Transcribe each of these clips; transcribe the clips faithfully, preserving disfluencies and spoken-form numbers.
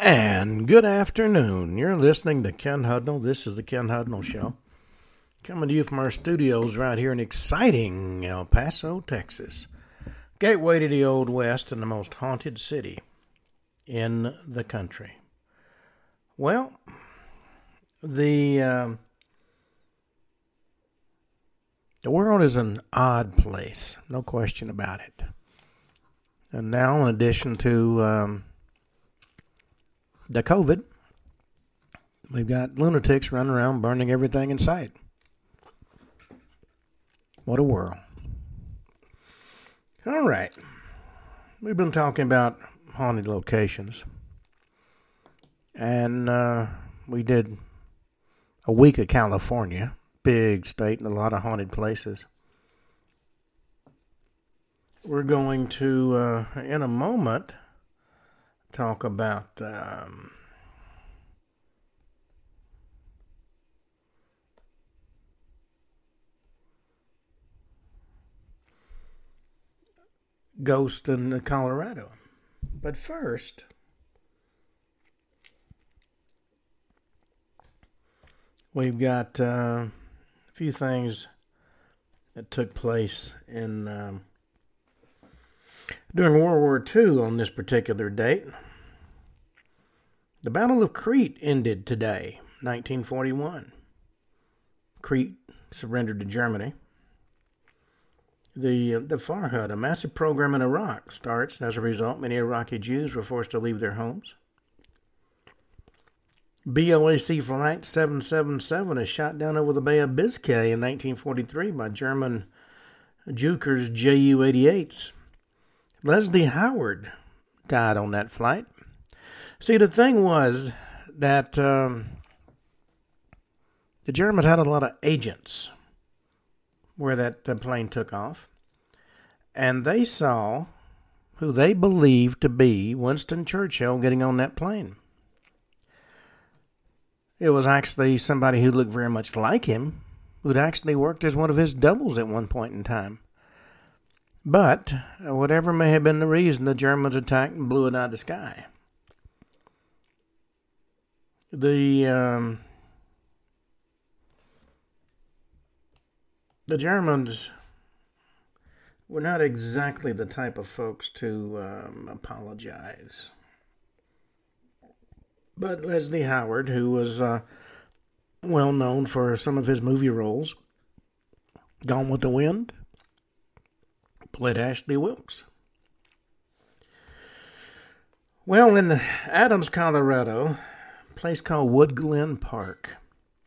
And good afternoon. You're listening to Ken Hudnall. This is the Ken Hudnall Show. Coming to you from our studios right here in exciting El Paso, Texas. Gateway to the Old West and the most haunted city in the country. Well, the, um, the world is an odd place. No question about it. And now, in addition to um, the COVID, we've got lunatics running around burning everything in sight. What a world. All right. We've been talking about haunted locations. And uh, we did a week of California. Big state and a lot of haunted places. We're going to, uh, in a moment, talk about um, ghosts in Colorado. But first, we've got uh, a few things that took place in um, during World War Two on this particular date. The Battle of Crete ended today, nineteen forty-one. Crete surrendered to Germany. The the Farhud, a massive program in Iraq, starts, and as a result, many Iraqi Jews were forced to leave their homes. B O A C Flight seven seven seven is shot down over the Bay of Biscay in nineteen forty-three by German Junkers Ju eighty-eights. Leslie Howard died on that flight. See, the thing was that um, the Germans had a lot of agents where that uh, plane took off, and they saw who they believed to be Winston Churchill getting on that plane. It was actually somebody who looked very much like him, who'd actually worked as one of his doubles at one point in time. But, uh, whatever may have been the reason, the Germans attacked and blew it out of the sky. The, um, the Germans were not exactly the type of folks to um, apologize. But Leslie Howard, who was uh, well known for some of his movie roles, Gone with the Wind, played Ashley Wilkes. Well, in Adams, Colorado, a place called Wood Glen Park.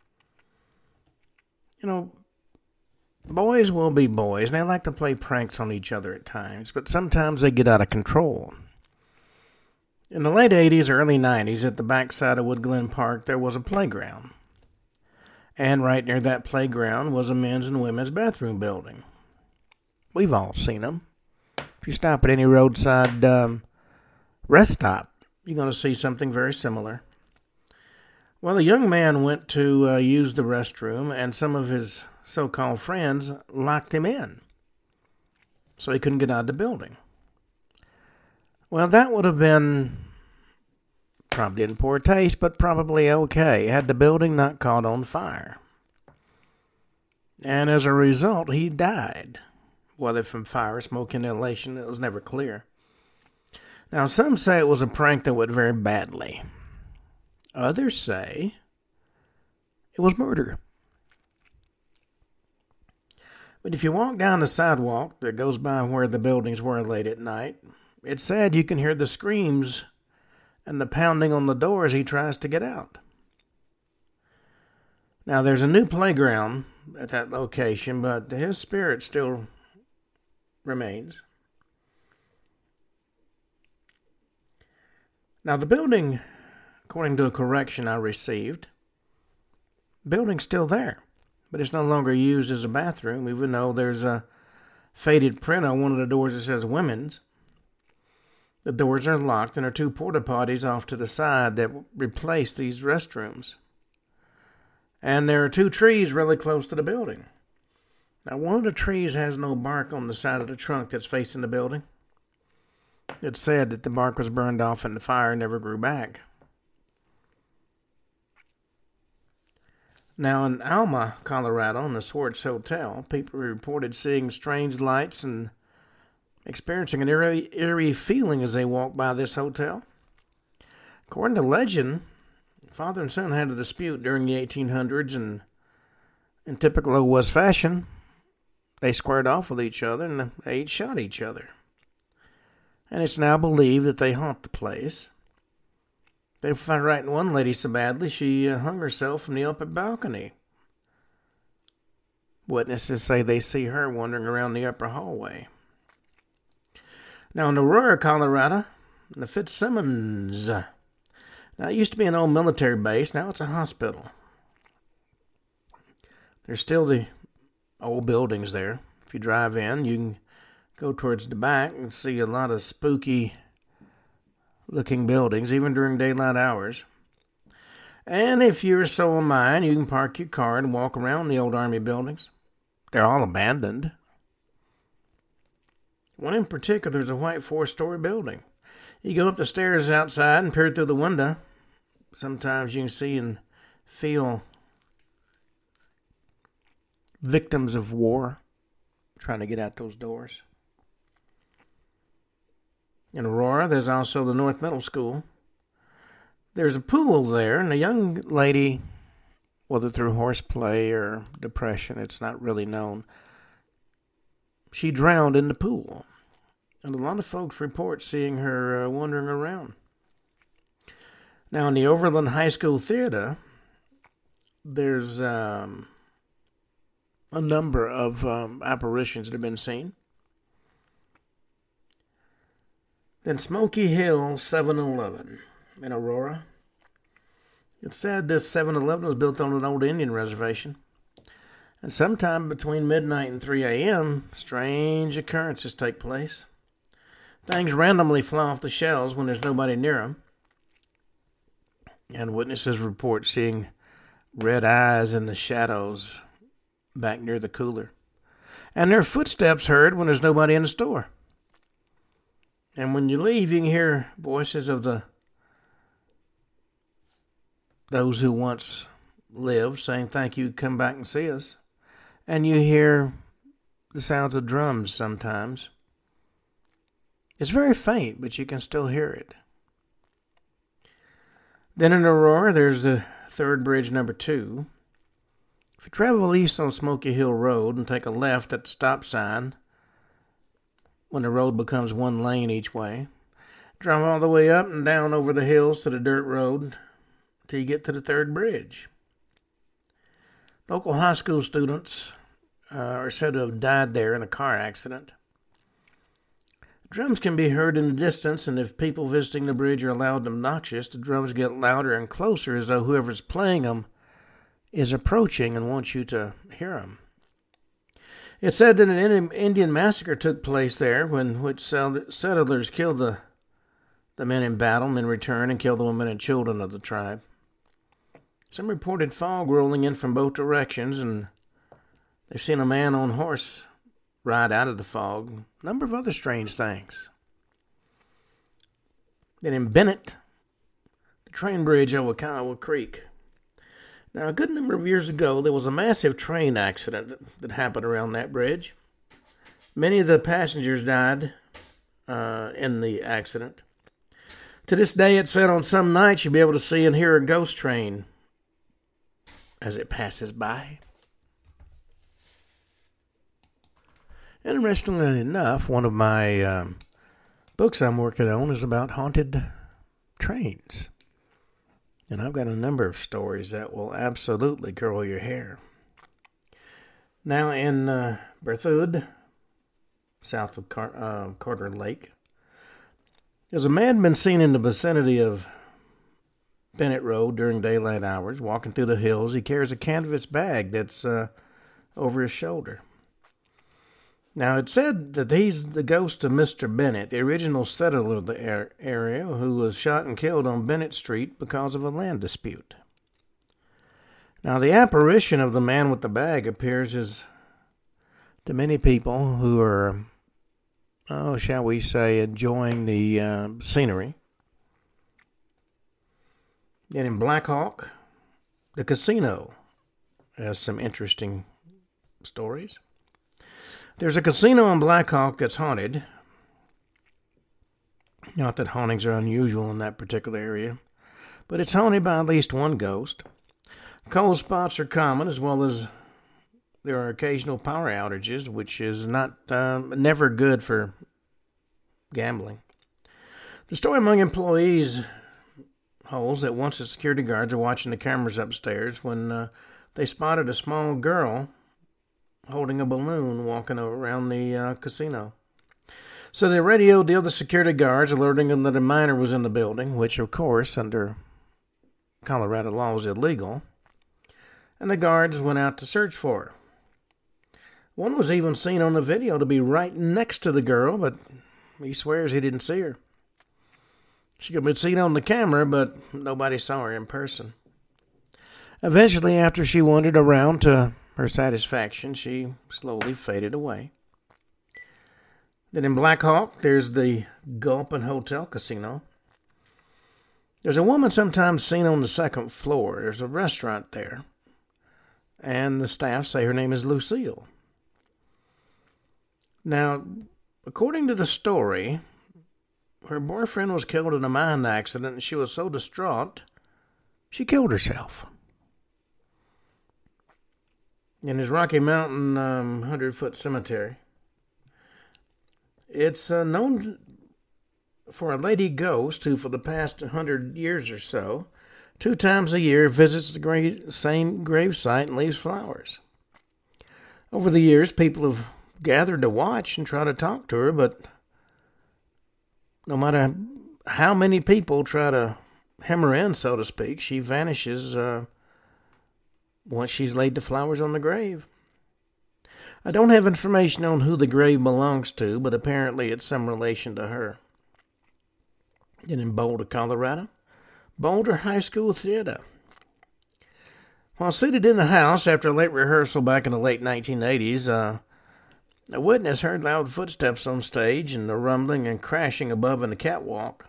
You know, boys will be boys, and they like to play pranks on each other at times, but sometimes they get out of control. In the late eighties, early nineties, at the backside of Wood Glen Park, there was a playground. And right near that playground was a men's and women's bathroom building. We've all seen them. If you stop at any roadside um, rest stop, you're going to see something very similar. Well, a young man went to uh, use the restroom, and some of his so-called friends locked him in, so he couldn't get out of the building. Well, that would have been probably in poor taste, but probably okay, had the building not caught on fire. And as a result, he died. Whether from fire, smoke, inhalation, it was never clear. Now, some say it was a prank that went very badly. Others say it was murder. But if you walk down the sidewalk that goes by where the buildings were late at night, it's sad you can hear the screams and the pounding on the door as he tries to get out. Now, there's a new playground at that location, but his spirit still remains. Now, the building, according to a correction I received, the building's still there, but it's no longer used as a bathroom, even though there's a faded print on one of the doors that says women's. The doors are locked, and there are two porta potties off to the side that replace these restrooms. And there are two trees really close to the building. Now, one of the trees has no bark on the side of the trunk that's facing the building. It's said that the bark was burned off in the fire and never grew back. Now, in Alma, Colorado, in the Swartz Hotel, people reported seeing strange lights and experiencing an eerie, eerie feeling as they walked by this hotel. According to legend, father and son had a dispute during the eighteen hundreds, and in typical old West fashion, they squared off with each other and they each shot each other. And it's now believed that they haunt the place. They find writing one lady so badly she uh, hung herself from the upper balcony. Witnesses say they see her wandering around the upper hallway. Now in Aurora, Colorado, the Fitzsimmons. Now it used to be an old military base. Now it's a hospital. There's still the old buildings there. If you drive in, you can go towards the back and see a lot of spooky looking buildings, even during daylight hours. And if you're so mind, you can park your car and walk around the old army buildings. They're all abandoned. One in particular is a white four-story building. You go up the stairs outside and peer through the window. Sometimes you can see and feel victims of war trying to get out those doors. In Aurora, there's also the North Middle School. There's a pool there, and a young lady, whether through horseplay or depression, it's not really known, she drowned in the pool. And a lot of folks report seeing her uh, wandering around. Now, in the Overland High School Theater, there's um, a number of um, apparitions that have been seen. Then Smoky Hill seven eleven in Aurora. It's said this seven eleven was built on an old Indian reservation. And sometime between midnight and three a.m., strange occurrences take place. Things randomly fly off the shelves when there's nobody near them. And witnesses report seeing red eyes in the shadows back near the cooler. And there are footsteps heard when there's nobody in the store. And when you leave, you can hear voices of the those who once lived saying, "Thank you, come back and see us." And you hear the sounds of drums sometimes. It's very faint, but you can still hear it. Then in Aurora, there's the Third Bridge number two. If you travel east on Smoky Hill Road and take a left at the stop sign, when the road becomes one lane each way, drive all the way up and down over the hills to the dirt road till you get to the Third Bridge. Local high school students uh, are said to have died there in a car accident. Drums can be heard in the distance, and if people visiting the bridge are loud and obnoxious, the drums get louder and closer as though whoever's playing them is approaching and wants you to hear them. It's said that an Indian massacre took place there, when which settlers killed the, the men in battle and in return and killed the women and children of the tribe. Some reported fog rolling in from both directions, and they've seen a man on horse ride out of the fog. A number of other strange things. Then in Bennett, the train bridge over Kiowa Creek. Now, a good number of years ago, there was a massive train accident that, that happened around that bridge. Many of the passengers died uh, in the accident. To this day, it's said on some nights you'll be able to see and hear a ghost train as it passes by. Interestingly enough, one of my um, books I'm working on is about haunted trains. And I've got a number of stories that will absolutely curl your hair. Now in uh, Berthoud, south of Car- uh, Carter Lake, there's a man been seen in the vicinity of Bennett Road during daylight hours, walking through the hills. He carries a canvas bag that's uh, over his shoulder. Now, it's said that he's the ghost of Mister Bennett, the original settler of the area, who was shot and killed on Bennett Street because of a land dispute. Now, the apparition of the man with the bag appears as, to many people who are, oh, shall we say, enjoying the uh, scenery. Then in Black Hawk, the casino has some interesting stories. There's a casino in Black Hawk that's haunted. Not that hauntings are unusual in that particular area, but it's haunted by at least one ghost. Cold spots are common, as well as there are occasional power outages, which is not uh, never good for gambling. The story among employees holds that once the security guards are watching the cameras upstairs when uh, they spotted a small girl holding a balloon walking around the uh, casino. So they radioed the other security guards, alerting them that a minor was in the building, which, of course, under Colorado law is illegal. And the guards went out to search for her. One was even seen on the video to be right next to the girl, but he swears he didn't see her. She could be seen on the camera, but nobody saw her in person. Eventually, after she wandered around to her satisfaction, she slowly faded away. Then in Black Hawk, there's the Gulpin Hotel Casino. There's a woman sometimes seen on the second floor. There's a restaurant there, and the staff say her name is Lucille. Now, according to the story, her boyfriend was killed in a mine accident, and she was so distraught, she killed herself. In his Rocky Mountain um, hundred-foot cemetery. It's uh, known for a lady ghost who, for the past hundred years or so, two times a year visits the gra- same gravesite and leaves flowers. Over the years, people have gathered to watch and try to talk to her, but no matter how many people try to hem her in, so to speak, she vanishes uh, once she's laid the flowers on the grave. I don't have information on who the grave belongs to, but apparently it's some relation to her. And in Boulder, Colorado, Boulder High School Theater. While seated in the house after a late rehearsal back in the late nineteen eighties, uh, a witness heard loud footsteps on stage and the rumbling and crashing above in the catwalk.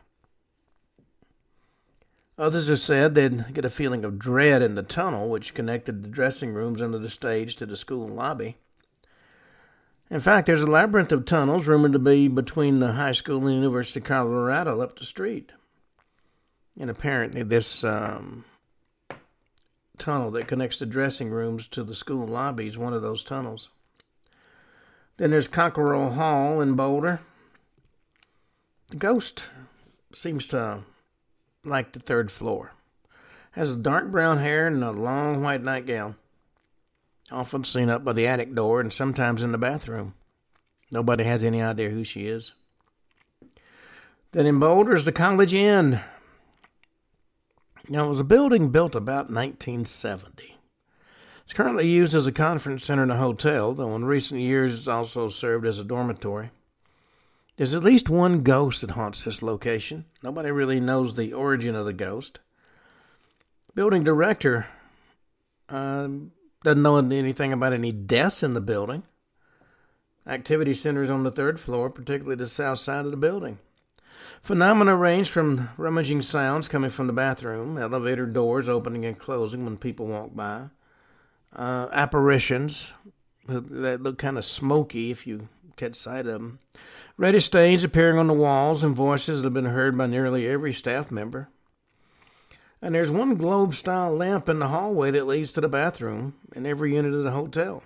Others have said they'd get a feeling of dread in the tunnel which connected the dressing rooms under the stage to the school lobby. In fact, there's a labyrinth of tunnels rumored to be between the high school and the University of Colorado up the street. And apparently this um, tunnel that connects the dressing rooms to the school lobby is one of those tunnels. Then there's Cockerel Hall in Boulder. The ghost seems to like the third floor. Has dark brown hair and a long white nightgown. Often seen up by the attic door and sometimes in the bathroom. Nobody has any idea who she is. Then in Boulder is the College Inn. Now, it was a building built about nineteen seventy. It's currently used as a conference center and a hotel, though in recent years it's also served as a dormitory. There's at least one ghost that haunts this location. Nobody really knows the origin of the ghost. Building director uh, doesn't know anything about any deaths in the building. Activity centers on the third floor, particularly the south side of the building. Phenomena range from rummaging sounds coming from the bathroom, elevator doors opening and closing when people walk by, uh, apparitions that look kind of smoky if you catch sight of them, ready stains appearing on the walls, and voices that have been heard by nearly every staff member. And there's one globe-style lamp in the hallway that leads to the bathroom in every unit of the hotel.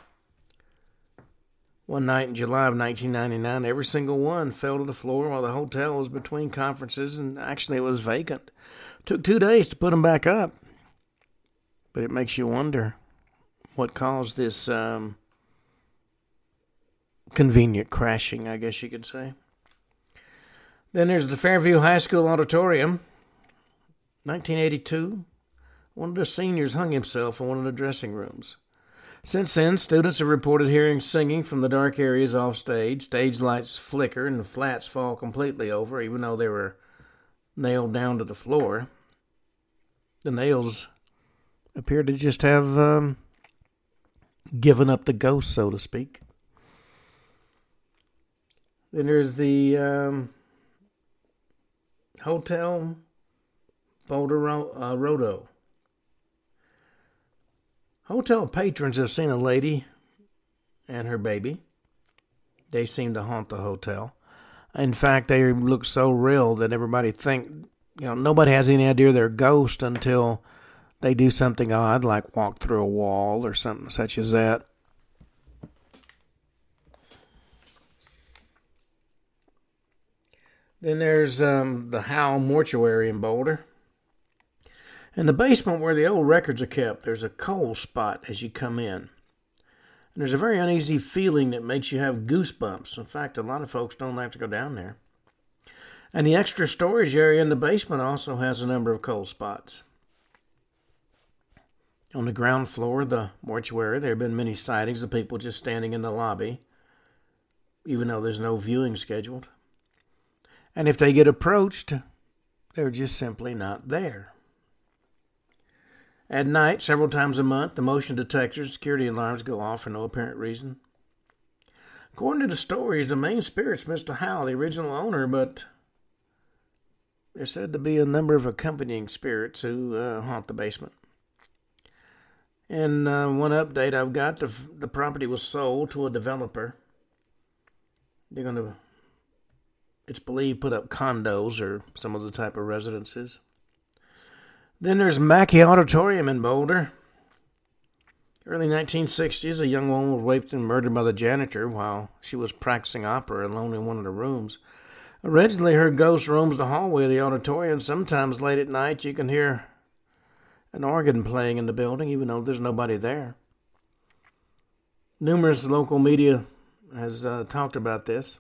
One night in July of nineteen ninety-nine, every single one fell to the floor while the hotel was between conferences, and actually it was vacant. It took two days to put them back up. But it makes you wonder what caused this um, convenient crashing, I guess you could say. Then there's the Fairview High School Auditorium. nineteen eighty-two, one of the seniors hung himself in one of the dressing rooms. Since then, students have reported hearing singing from the dark areas off stage. Stage lights flicker and the flats fall completely over, even though they were nailed down to the floor. The nails appear to just have um, given up the ghost, so to speak. Then there's the um, Hotel Boulder uh, Rodo. Hotel patrons have seen a lady and her baby. They seem to haunt the hotel. In fact, they look so real that everybody think, you know, nobody has any idea they're ghosts until they do something odd, like walk through a wall or something such as that. Then there's um, the Howell Mortuary in Boulder. In the basement where the old records are kept, there's a coal spot as you come in. And there's a very uneasy feeling that makes you have goosebumps. In fact, a lot of folks don't like to go down there. And the extra storage area in the basement also has a number of coal spots. On the ground floor of the mortuary, there have been many sightings of people just standing in the lobby, even though there's no viewing scheduled. And if they get approached, they're just simply not there. At night, several times a month, the motion detectors and security alarms go off for no apparent reason. According to the stories, the main spirit's Mister Howell, the original owner, but there's said to be a number of accompanying spirits who uh, haunt the basement. In uh, one update I've got, the, the property was sold to a developer. They're going to, it's believed, put up condos or some other type of residences. Then there's Mackey Auditorium in Boulder. Early nineteen sixties, a young woman was raped and murdered by the janitor while she was practicing opera alone in one of the rooms. Originally, her ghost roams the hallway of the auditorium. Sometimes late at night, you can hear an organ playing in the building, even though there's nobody there. Numerous local media has uh, talked about this.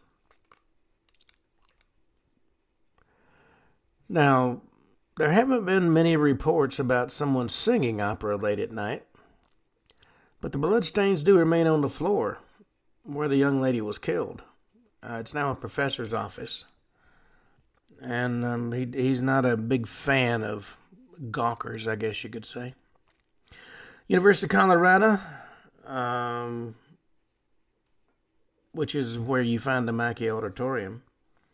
Now, there haven't been many reports about someone singing opera late at night, but the bloodstains do remain on the floor where the young lady was killed. Uh, it's now a professor's office, and um, he, he's not a big fan of gawkers, I guess you could say. University of Colorado, um, which is where you find the Mackey Auditorium.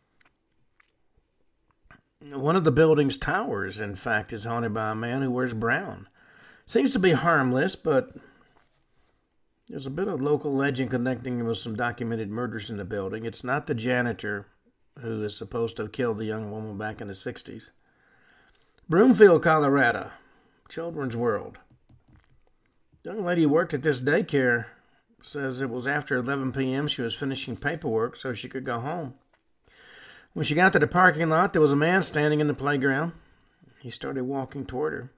One of the building's towers, in fact, is haunted by a man who wears brown. Seems to be harmless, but there's a bit of local legend connecting him with some documented murders in the building. It's not the janitor who is supposed to have killed the young woman back in the sixties. Broomfield, Colorado, Children's World. The young lady who worked at this daycare says it was after eleven p.m. she was finishing paperwork so she could go home. When she got to the parking lot, there was a man standing in the playground. He started walking toward her.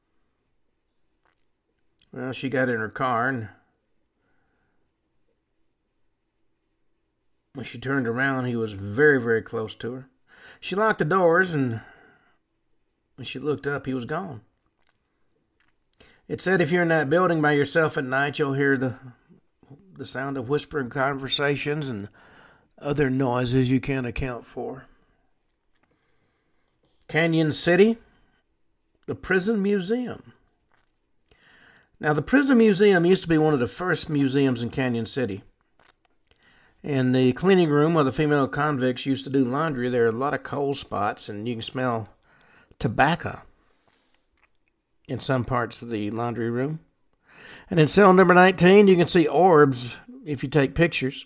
Well, she got in her car, and when she turned around, he was very, very close to her. She locked the doors, and when she looked up, he was gone. It said if you're in that building by yourself at night, you'll hear the the sound of whispering conversations and other noises you can't account for. Canyon City, the Prison Museum. Now, the Prison Museum used to be one of the first museums in Canyon City. In the cleaning room where the female convicts used to do laundry, there are a lot of coal spots, and you can smell tobacco in some parts of the laundry room. And in cell number nineteen, you can see orbs if you take pictures.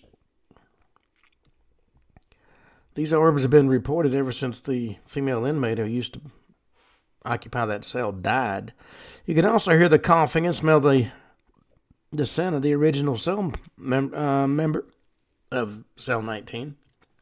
These orbs have been reported ever since the female inmate who used to occupy that cell died. You can also hear the coughing and smell the the scent of the original cell mem- uh, member of cell nineteen.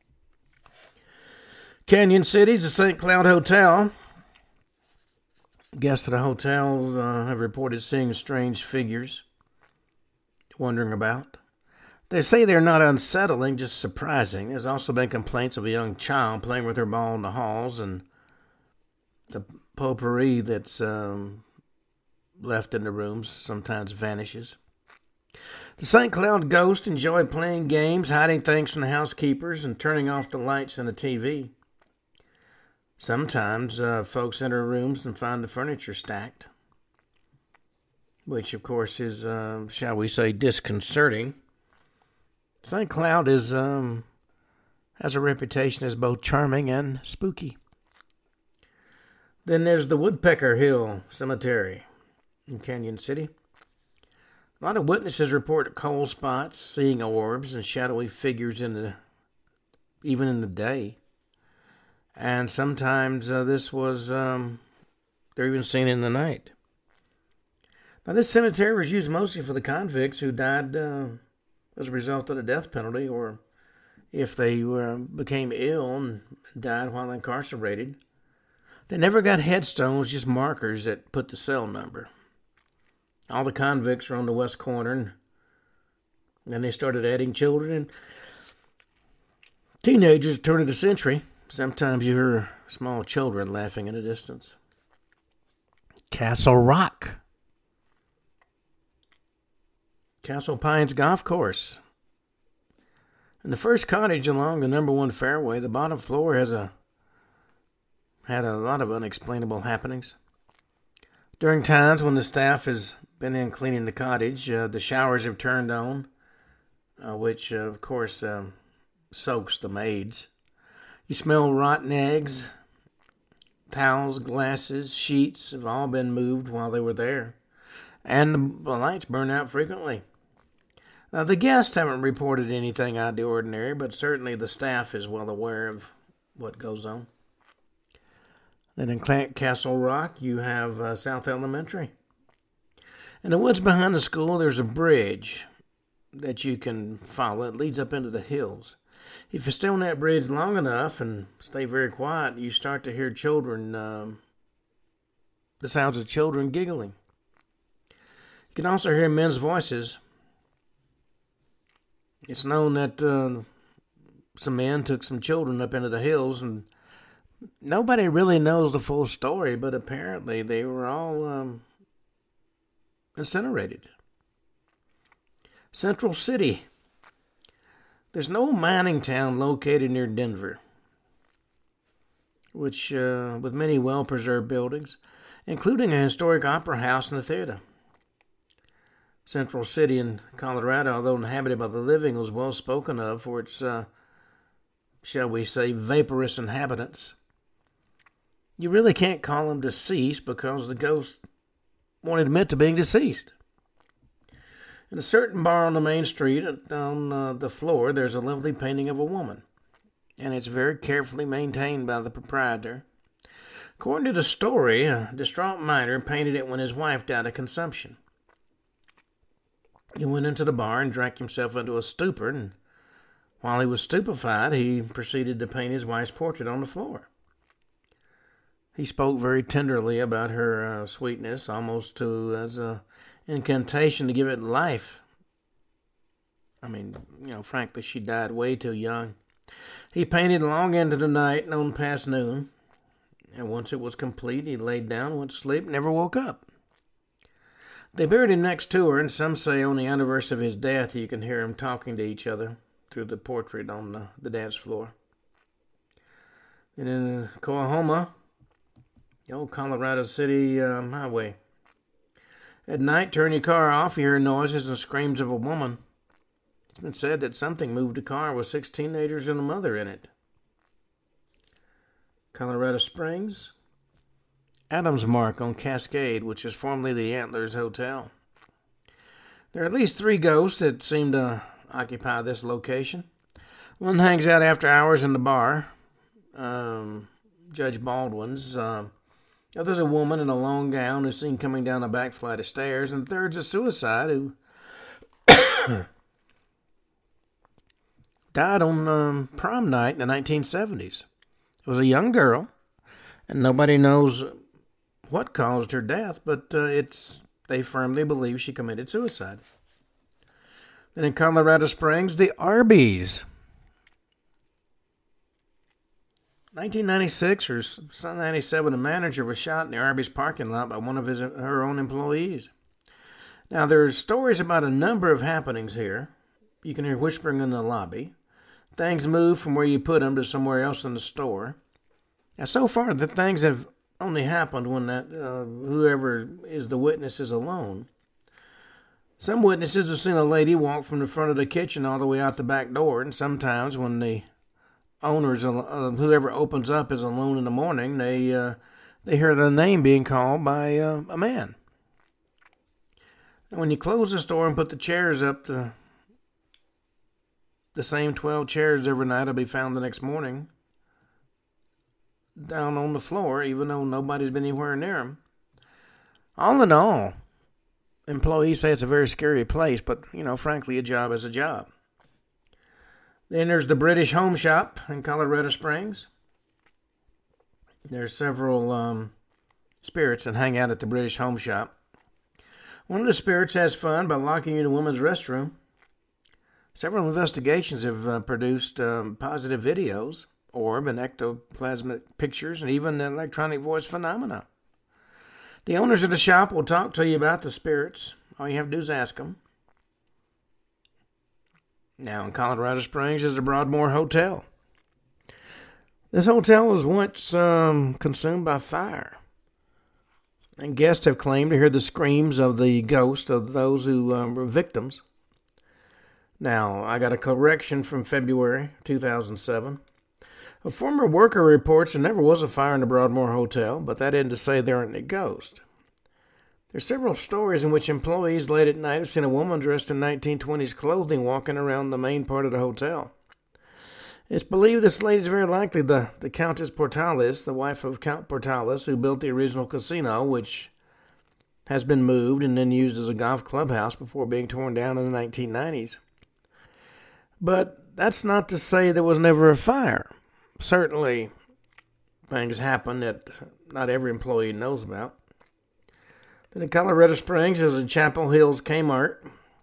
Canyon City's the Saint Cloud Hotel. Guests at the hotels uh, have reported seeing strange figures wandering about. They say they're not unsettling, just surprising. There's also been complaints of a young child playing with her ball in the halls, and the potpourri that's um, left in the rooms sometimes vanishes. The Saint Cloud ghosts enjoy playing games, hiding things from the housekeepers, and turning off the lights and the T V. Sometimes uh, folks enter rooms and find the furniture stacked, which, of course, is, uh, shall we say, disconcerting. Saint Cloud is um, has a reputation as both charming and spooky. Then there's the Woodpecker Hill Cemetery in Canyon City. A lot of witnesses report cold spots, seeing orbs, and shadowy figures in the even in the day. And sometimes uh, this was, um, they're even seen in the night. Now, this cemetery was used mostly for the convicts who died uh, as a result of the death penalty, or if they uh, became ill and died while incarcerated. They never got headstones, just markers that put the cell number. All the convicts were on the west corner, and then they started adding children and teenagers at the turn of the century. Sometimes you hear small children laughing in the distance. Castle Rock. Castle Pines Golf Course. In the first cottage along the number one fairway, the bottom floor has a had a lot of unexplainable happenings. During times when the staff has been in cleaning the cottage, uh, the showers have turned on, uh, which, uh, of course, um, soaks the maids. You smell rotten eggs. Towels, glasses, sheets have all been moved while they were there. And the lights burn out frequently. Now, the guests haven't reported anything out of the ordinary, but certainly the staff is well aware of what goes on. Then in Castle Rock, you have uh, South Elementary. In the woods behind the school, there's a bridge that you can follow. It leads up into the hills. If you stay on that bridge long enough and stay very quiet, you start to hear children, um, the sounds of children giggling. You can also hear men's voices. It's known that uh, some men took some children up into the hills, and nobody really knows the full story, but apparently they were all um, incinerated. Central City. There's no mining town located near Denver, which uh, with many well-preserved buildings, including a historic opera house and a theater. Central City in Colorado, although inhabited by the living, was well spoken of for its, uh, shall we say, vaporous inhabitants. You really can't call them deceased because the ghosts won't admit to being deceased. In a certain bar on the main street, on uh, the floor, there's a lovely painting of a woman, and it's very carefully maintained by the proprietor. According to the story, a distraught miner painted it when his wife died of consumption. He went into the bar and drank himself into a stupor, and while he was stupefied, he proceeded to paint his wife's portrait on the floor. He spoke very tenderly about her uh, sweetness, almost to as a incantation to give it life. I mean, you know, frankly, she died way too young. He painted long into the night and on past noon, and once it was complete, he laid down, went to sleep, and never woke up. They buried him next to her, and some say on the anniversary of his death, you can hear them talking to each other through the portrait on the, the dance floor. And in Coahoma, the old Colorado City um, highway. At night, turn your car off, you hear noises and screams of a woman. It's been said that something moved a car with six teenagers and a mother in it. Colorado Springs. Adams Mark on Cascade, which is formerly the Antlers Hotel. There are at least three ghosts that seem to occupy this location. One hangs out after hours in the bar, um, Judge Baldwin's. Uh, the other's a woman in a long gown who's seen coming down a back flight of stairs. And the third's a suicide who died on um, prom night in the nineteen seventies. It was a young girl, and nobody knows what caused her death, but uh, it's they firmly believe she committed suicide. Then in Colorado Springs, the Arby's. nineteen ninety-six or ninety-seven, a manager was shot in the Arby's parking lot by one of his her own employees. Now, there's stories about a number of happenings here. You can hear whispering in the lobby. Things move from where you put them to somewhere else in the store. Now, so far, the things have only happened when that uh, whoever is the witness is alone. Some witnesses have seen a lady walk from the front of the kitchen all the way out the back door, and sometimes when the owners, uh, whoever opens up is alone in the morning, they uh, they hear their name being called by uh, a man. And when you close the store and put the chairs up, the, the same twelve chairs every night will be found the next morning down on the floor, even though nobody's been anywhere near them. All in all, employees say it's a very scary place, but, you know, frankly, a job is a job. Then there's the British Home Shop in Colorado Springs. There's several um, spirits that hang out at the British Home Shop. One of the spirits has fun by locking you in a woman's restroom. Several investigations have uh, produced um, positive videos, orb and ectoplasmic pictures, and even electronic voice phenomena. The owners of the shop will talk to you about the spirits. All you have to do is ask them. Now in Colorado Springs is the Broadmoor Hotel. This hotel was once um, consumed by fire, and guests have claimed to hear the screams of the ghosts of those who um, were victims. Now, I got a correction from February two thousand seven. A former worker reports there never was a fire in the Broadmoor Hotel, but that isn't to say there aren't any ghosts. There's several stories in which employees late at night have seen a woman dressed in nineteen twenties clothing walking around the main part of the hotel. It's believed this lady is very likely the, the Countess Portalis, the wife of Count Portalis, who built the original casino, which has been moved and then used as a golf clubhouse before being torn down in the nineteen nineties. But that's not to say there was never a fire. Certainly, things happen that not every employee knows about. Then in Colorado Springs, there's a Chapel Hills Kmart.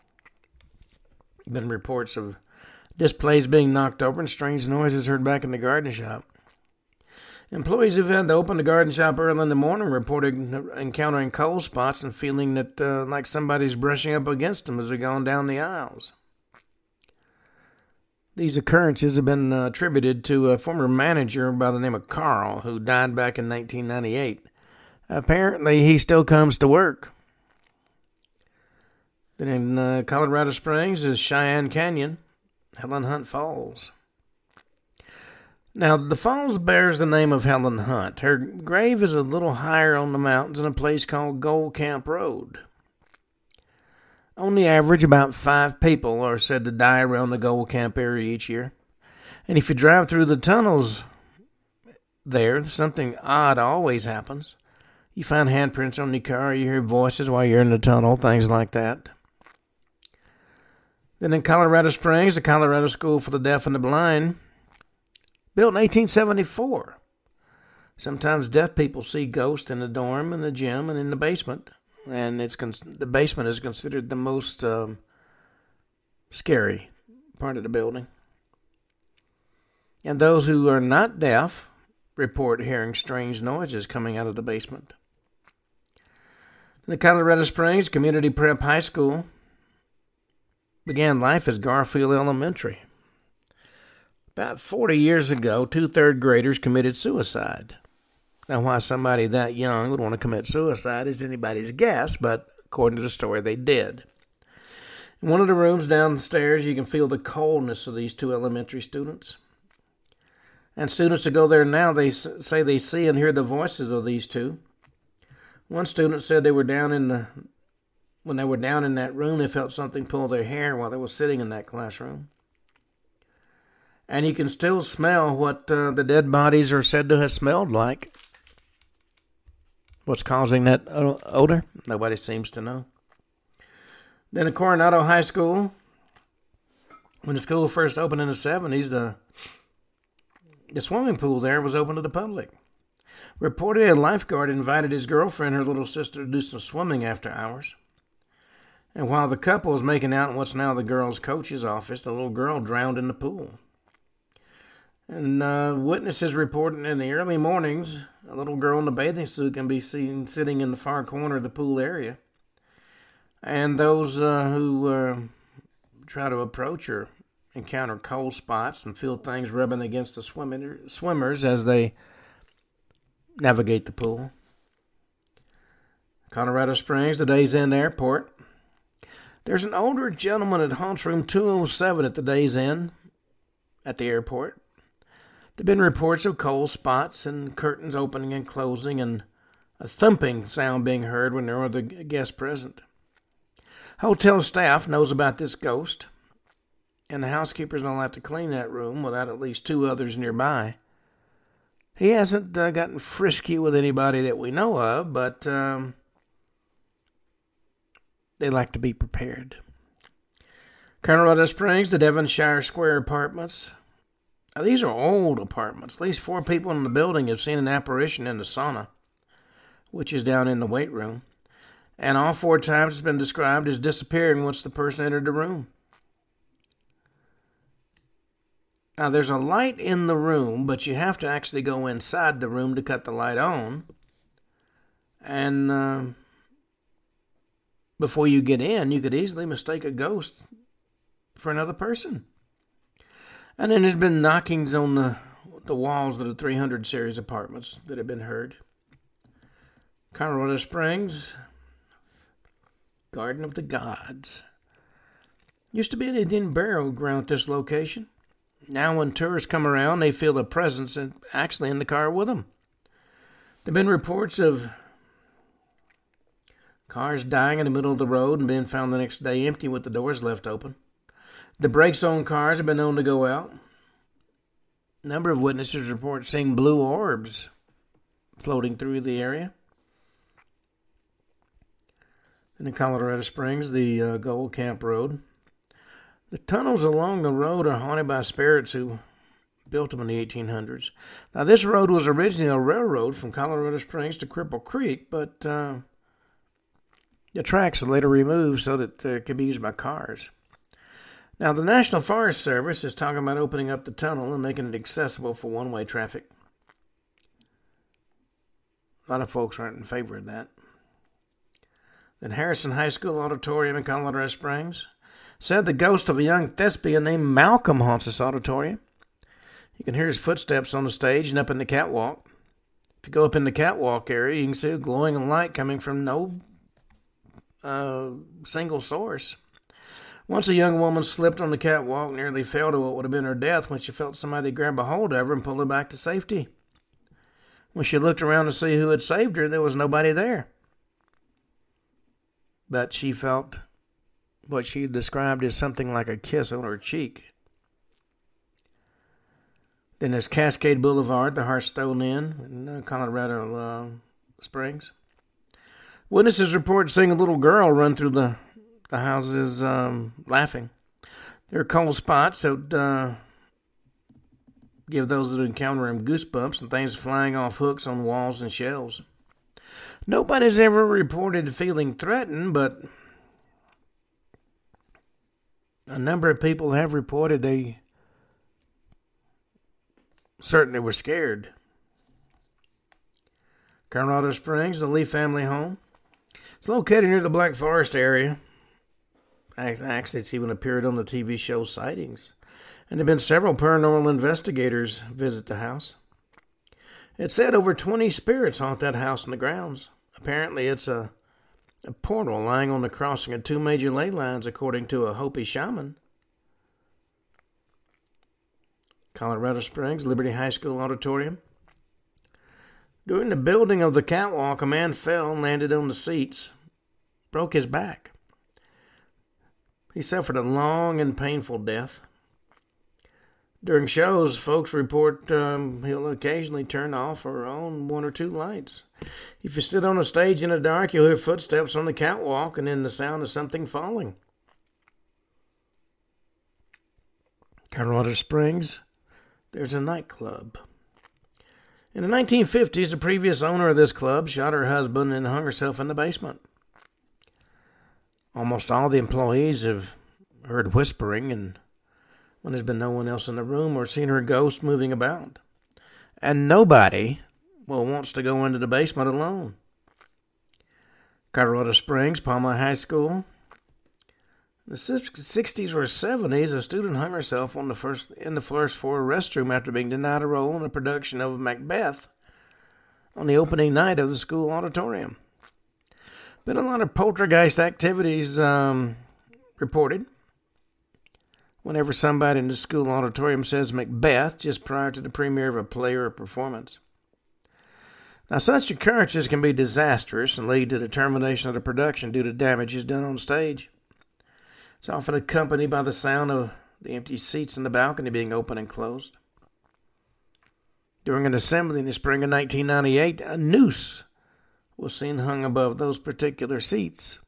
Been reports of displays being knocked over and strange noises heard back in the garden shop. Employees who've had to open the garden shop early in the morning reported encountering cold spots and feeling that uh, like somebody's brushing up against them as they're going down the aisles. These occurrences have been uh, attributed to a former manager by the name of Carl, who died back in nineteen ninety-eight. Apparently, he still comes to work. Then in uh, Colorado Springs is Cheyenne Canyon, Helen Hunt Falls. Now, the falls bears the name of Helen Hunt. Her grave is a little higher on the mountains in a place called Gold Camp Road. On the average, about five people are said to die around the Gold Camp area each year. And if you drive through the tunnels there, something odd always happens. You find handprints on your car, you hear voices while you're in the tunnel, things like that. Then in Colorado Springs, the Colorado School for the Deaf and the Blind, built in eighteen seventy-four. Sometimes deaf people see ghosts in the dorm, in the gym, and in the basement. And it's con- the basement is considered the most um, scary part of the building. And those who are not deaf report hearing strange noises coming out of the basement. In the Colorado Springs Community Prep High School began life as Garfield Elementary. About forty years ago, two third graders committed suicide. Now, why somebody that young would want to commit suicide is anybody's guess, but according to the story, they did. In one of the rooms downstairs, you can feel the coldness of these two elementary students. And students who go there now, they say they see and hear the voices of these two. One student said they were down in the, when they were down in that room, they felt something pull their hair while they were sitting in that classroom. And you can still smell what uh, the dead bodies are said to have smelled like. What's causing that odor? Nobody seems to know. Then at Coronado High School, when the school first opened in the seventies, the, the swimming pool there was open to the public. Reportedly, a lifeguard invited his girlfriend and her little sister to do some swimming after hours. And while the couple was making out in what's now the girls' coach's office, the little girl drowned in the pool. And uh, witnesses reported in the early mornings, a little girl in a bathing suit can be seen sitting in the far corner of the pool area. And those uh, who uh, try to approach her encounter cold spots and feel things rubbing against the swimmer, swimmers as they navigate the pool. Colorado Springs, the Days Inn Airport. There's an older gentleman at haunts room two oh seven at the Days Inn at the airport. There have been reports of cold spots and curtains opening and closing and a thumping sound being heard when there were other guests present. Hotel staff knows about this ghost, and the housekeepers don't like to clean that room without at least two others nearby. He hasn't uh, gotten frisky with anybody that we know of, but um, they like to be prepared. Colorado Springs, the Devonshire Square Apartments. Now, these are old apartments. At least four people in the building have seen an apparition in the sauna, which is down in the weight room. And all four times it's been described as disappearing once the person entered the room. Now, there's a light in the room, but you have to actually go inside the room to cut the light on. And uh, before you get in, you could easily mistake a ghost for another person. And then there's been knockings on the, the walls of the three hundred series apartments that have been heard. Colorado Springs, Garden of the Gods. Used to be an Indian burial ground at this location. Now when tourists come around, they feel the presence and actually in the car with them. There have been reports of cars dying in the middle of the road and being found the next day empty with the doors left open. The brakes on cars have been known to go out. A number of witnesses report seeing blue orbs floating through the area. And in Colorado Springs, the uh, Gold Camp Road. The tunnels along the road are haunted by spirits who built them in the eighteen hundreds. Now, this road was originally a railroad from Colorado Springs to Cripple Creek, but uh, the tracks were later removed so that uh, it could be used by cars. Now, the National Forest Service is talking about opening up the tunnel and making it accessible for one-way traffic. A lot of folks aren't in favor of that. Then Harrison High School Auditorium in Colorado Springs said the ghost of a young thespian named Malcolm haunts this auditorium. You can hear his footsteps on the stage and up in the catwalk. If you go up in the catwalk area, you can see a glowing light coming from no uh, single source. Once a young woman slipped on the catwalk, nearly fell to what would have been her death when she felt somebody grab a hold of her and pull her back to safety. When she looked around to see who had saved her, there was nobody there. But she felt what she described as something like a kiss on her cheek. Then there's Cascade Boulevard, the Hearthstone Inn in uh, Colorado uh, Springs. Witnesses report seeing a little girl run through the, the houses um, laughing. There are cold spots that uh, give those that encounter them goosebumps and things flying off hooks on walls and shelves. Nobody's ever reported feeling threatened, but a number of people have reported they certainly were scared. Colorado Springs, the Lee family home. It's located near the Black Forest area. Actually, it's even appeared on the T V show Sightings. And there have been several paranormal investigators visit the house. It's said over twenty spirits haunt that house and the grounds. Apparently, it's a, a portal lying on the crossing of two major ley lines, according to a Hopi shaman. Colorado Springs, Liberty High School Auditorium. During the building of the catwalk, a man fell and landed on the seats, broke his back. He suffered a long and painful death. During shows, folks report um, he'll occasionally turn off or on one or two lights. If you sit on a stage in the dark, you'll hear footsteps on the catwalk and then the sound of something falling. Colorado Springs, there's a nightclub. In the nineteen fifties, the previous owner of this club shot her husband and hung herself in the basement. Almost all the employees have heard whispering and when there's been no one else in the room or seen her ghost moving about. And nobody, well, wants to go into the basement alone. Colorado Springs, Palmer High School. In the sixties or seventies, a student hung herself on the first in the first floor restroom after being denied a role in a production of Macbeth on the opening night of the school auditorium. Been a lot of poltergeist activities um, reported. Whenever somebody in the school auditorium says Macbeth just prior to the premiere of a play or a performance. Now, such occurrences can be disastrous and lead to the termination of the production due to damages done on stage. It's often accompanied by the sound of the empty seats in the balcony being opened and closed. During an assembly in the spring of nineteen ninety-eight, a noose was seen hung above those particular seats.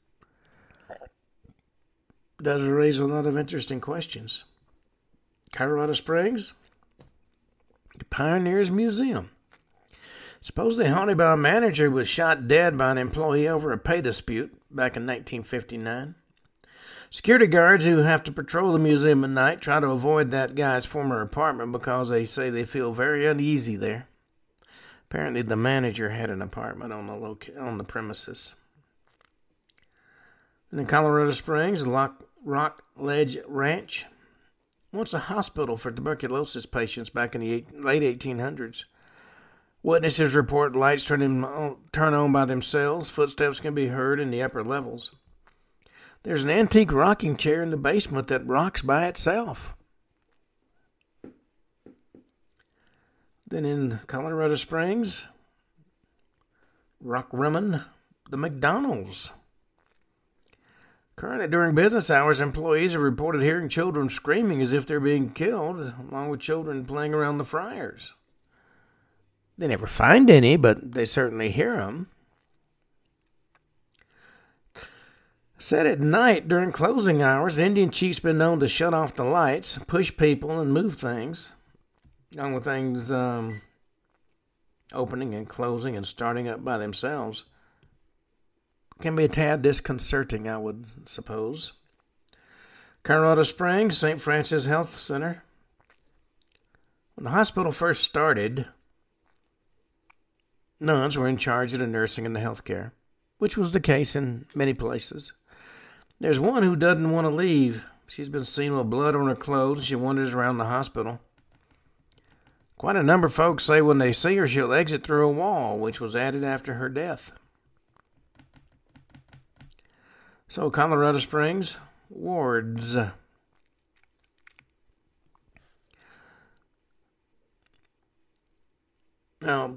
It does raise a lot of interesting questions. Colorado Springs, the Pioneers Museum. Supposedly haunted by a manager who was shot dead by an employee over a pay dispute back in nineteen fifty-nine. Security guards who have to patrol the museum at night try to avoid that guy's former apartment because they say they feel very uneasy there. Apparently the manager had an apartment on the loca- on the premises. And in Colorado Springs, Lock, Rock Ledge Ranch, once a hospital for tuberculosis patients back in the eight, late eighteen hundreds. Witnesses report lights turn on, turn on by themselves. Footsteps can be heard in the upper levels. There's an antique rocking chair in the basement that rocks by itself. Then in Colorado Springs, Rockrimmon, the McDonald's. Currently, during business hours, employees have reported hearing children screaming as if they're being killed, along with children playing around the fryers. They never find any, but they certainly hear them. Said at night during closing hours, an Indian chief's been known to shut off the lights, push people, and move things, along with things um, opening and closing and starting up by themselves. Can be a tad disconcerting, I would suppose. Colorado Springs, Saint Francis Health Center. When the hospital first started, nuns were in charge of the nursing and the health care, which was the case in many places. There's one who doesn't want to leave. She's been seen with blood on her clothes and she wanders around the hospital. Quite a number of folks say when they see her, she'll exit through a wall, which was added after her death. So, Colorado Springs, wards. Now,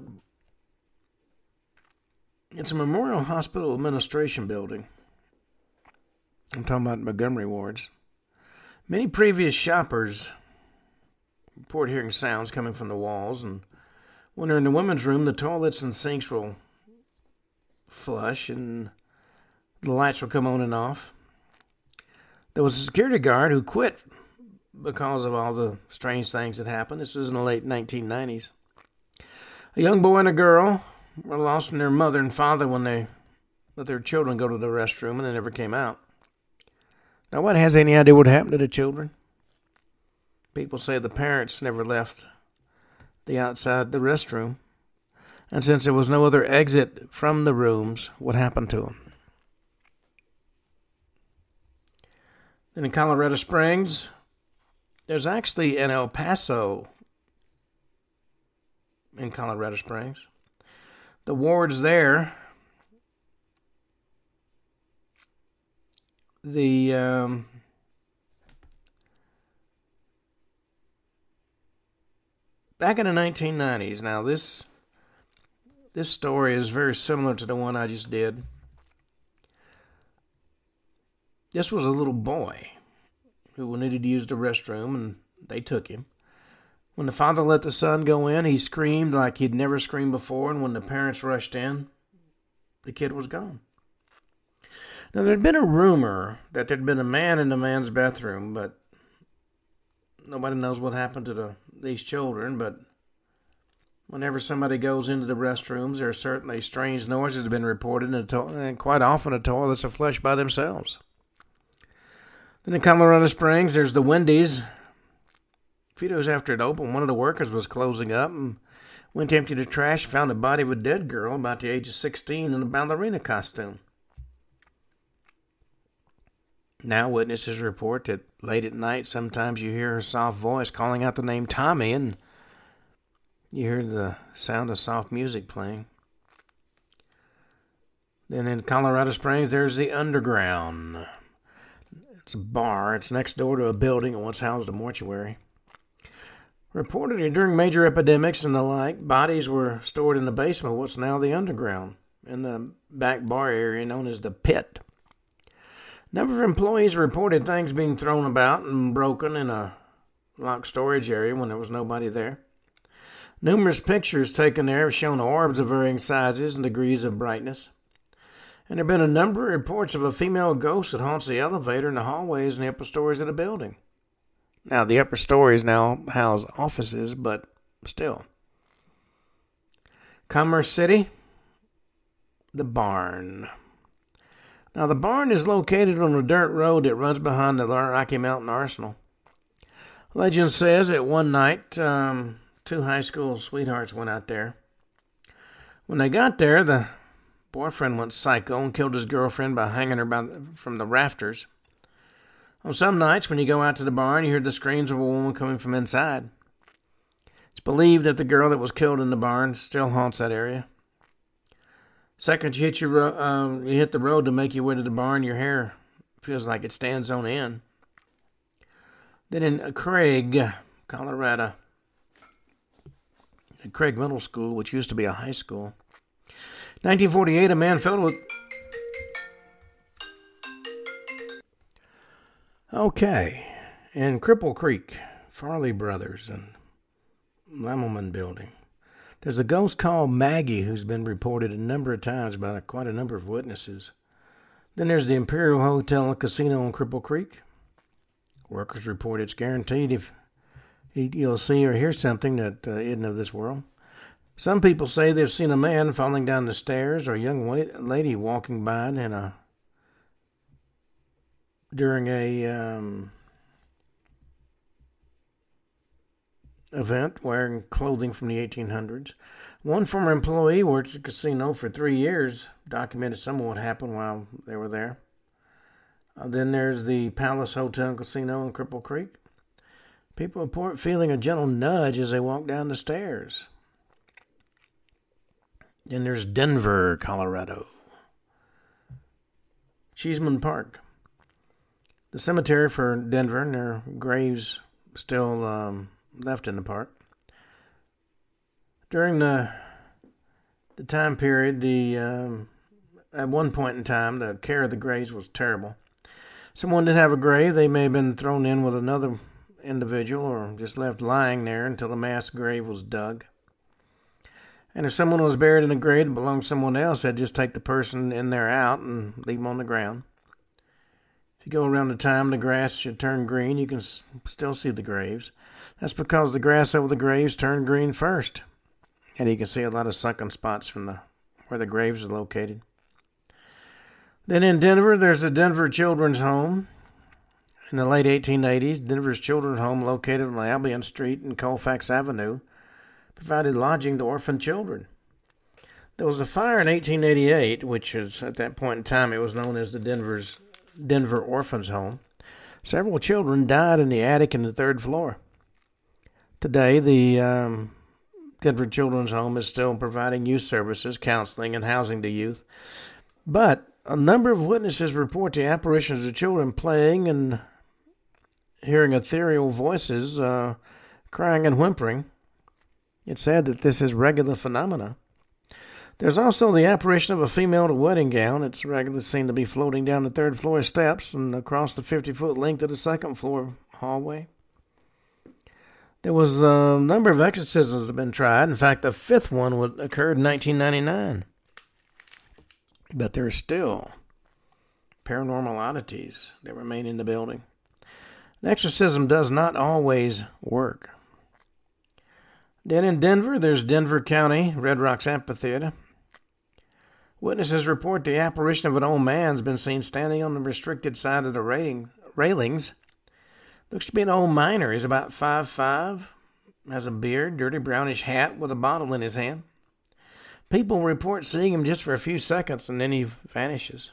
it's a Memorial Hospital Administration building. I'm talking about Montgomery wards. Many previous shoppers report hearing sounds coming from the walls, and when they're in the women's room, the toilets and sinks will flush, and the lights will come on and off. There was a security guard who quit because of all the strange things that happened. This was in the late nineteen nineties. A young boy and a girl were lost from their mother and father when they let their children go to the restroom, and they never came out. No one has any idea what happened to the children. People say the parents never left the outside the restroom. And since there was no other exit from the rooms, what happened to them? Then in Colorado Springs, there's actually an El Paso in Colorado Springs. The wards there, the um, back in the nineteen nineties. Now this this story is very similar to the one I just did. This was a little boy who needed to use the restroom, and they took him. When the father let the son go in, he screamed like he'd never screamed before, and when the parents rushed in, the kid was gone. Now, there'd been a rumor that there'd been a man in the man's bathroom, but nobody knows what happened to the, these children, but whenever somebody goes into the restrooms, there are certainly strange noises that have been reported, and, to- and quite often the toilets are flushed by themselves. Then in Colorado Springs, there's the Wendy's. A few days after it opened, one of the workers was closing up and went to empty the trash, found the body of a dead girl about the age of sixteen in a ballerina costume. Now witnesses report that late at night, sometimes you hear her soft voice calling out the name Tommy, and you hear the sound of soft music playing. Then in Colorado Springs, there's the Underground. It's a bar. It's next door to a building and once housed a mortuary. Reportedly, during major epidemics and the like, bodies were stored in the basement of what's now the Underground, in the back bar area known as the Pit. Number of employees reported things being thrown about and broken in a locked storage area when there was nobody there. Numerous pictures taken there have shown orbs of varying sizes and degrees of brightness. And there have been a number of reports of a female ghost that haunts the elevator and the hallways and the upper stories of the building. Now, the upper stories now house offices, but still. Commerce City, the barn. Now, the barn is located on a dirt road that runs behind the Rocky Mountain Arsenal. Legend says that one night, um, two high school sweethearts went out there. When they got there, the boyfriend went psycho and killed his girlfriend by hanging her by the, from the rafters. On some nights, when you go out to the barn, you hear the screams of a woman coming from inside. It's believed that the girl that was killed in the barn still haunts that area. Second you hit, your, um, you hit the road to make your way to the barn, your hair feels like it stands on end. Then in Craig, Colorado, at Craig Middle School, which used to be a high school, nineteen forty-eight, a man fell with... Okay, in Cripple Creek, Farley Brothers and Lemmelman Building, there's a ghost called Maggie who's been reported a number of times by quite a number of witnesses. Then there's the Imperial Hotel and Casino in Cripple Creek. Workers report it's guaranteed if you'll see or hear something that uh, isn't of this world. Some people say they've seen a man falling down the stairs or a young lady walking by in a during a um, event wearing clothing from the eighteen hundreds. One former employee worked at the casino for three years, documented some of what happened while they were there. Uh, then there's the Palace Hotel and Casino in Cripple Creek. People report feeling a gentle nudge as they walk down the stairs. Then there's Denver, Colorado. Cheeseman Park. The cemetery for Denver, and there are graves still um, left in the park. During the the time period, the um, at one point in time, the care of the graves was terrible. Someone did have a grave. They may have been thrown in with another individual or just left lying there until the mass grave was dug. And if someone was buried in a grave that belonged to someone else, they'd just take the person in there out and leave them on the ground. If you go around the time the grass should turn green, you can s- still see the graves. That's because the grass over the graves turned green first. And you can see a lot of sunken spots from the where the graves are located. Then in Denver, there's the Denver Children's Home. In the late eighteen eighties, Denver's Children's Home, located on Albion Street and Colfax Avenue, provided lodging to orphan children. There was a fire in eighteen eighty-eight, which is, at that point in time, it was known as the Denver's Denver Orphans Home. Several children died in the attic and the third floor. Today, the um, Denver Children's Home is still providing youth services, counseling, and housing to youth. But a number of witnesses report the apparitions of children playing and hearing ethereal voices, uh, crying and whimpering. It's said that this is regular phenomena. There's also the apparition of a female in a wedding gown. It's regularly seen to be floating down the third floor steps and across the fifty-foot length of the second floor hallway. There was a number of exorcisms that have been tried. In fact, the fifth one would occurred in nineteen ninety-nine. But there are still paranormal oddities that remain in the building. An exorcism does not always work. Then in Denver, there's Denver County, Red Rocks Amphitheater. Witnesses report the apparition of an old man has been seen standing on the restricted side of the railing, railings. Looks to be an old miner. He's about five foot five, has a beard, dirty brownish hat with a bottle in his hand. People report seeing him just for a few seconds and then he vanishes.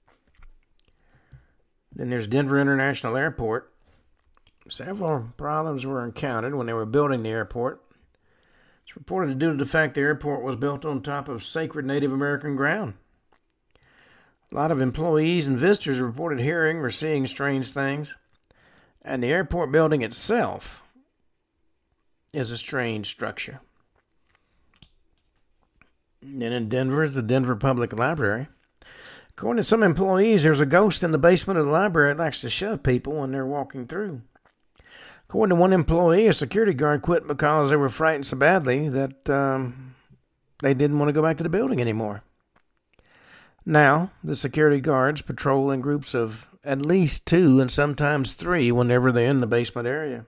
Then there's Denver International Airport. Several problems were encountered when they were building the airport. It's reported due to the fact the airport was built on top of sacred Native American ground. A lot of employees and visitors reported hearing or seeing strange things. And the airport building itself is a strange structure. And in Denver is the Denver Public Library. According to some employees, there's a ghost in the basement of the library that likes to shove people when they're walking through. According to one employee, a security guard quit because they were frightened so badly that um, they didn't want to go back to the building anymore. Now, the security guards patrol in groups of at least two and sometimes three whenever they're in the basement area.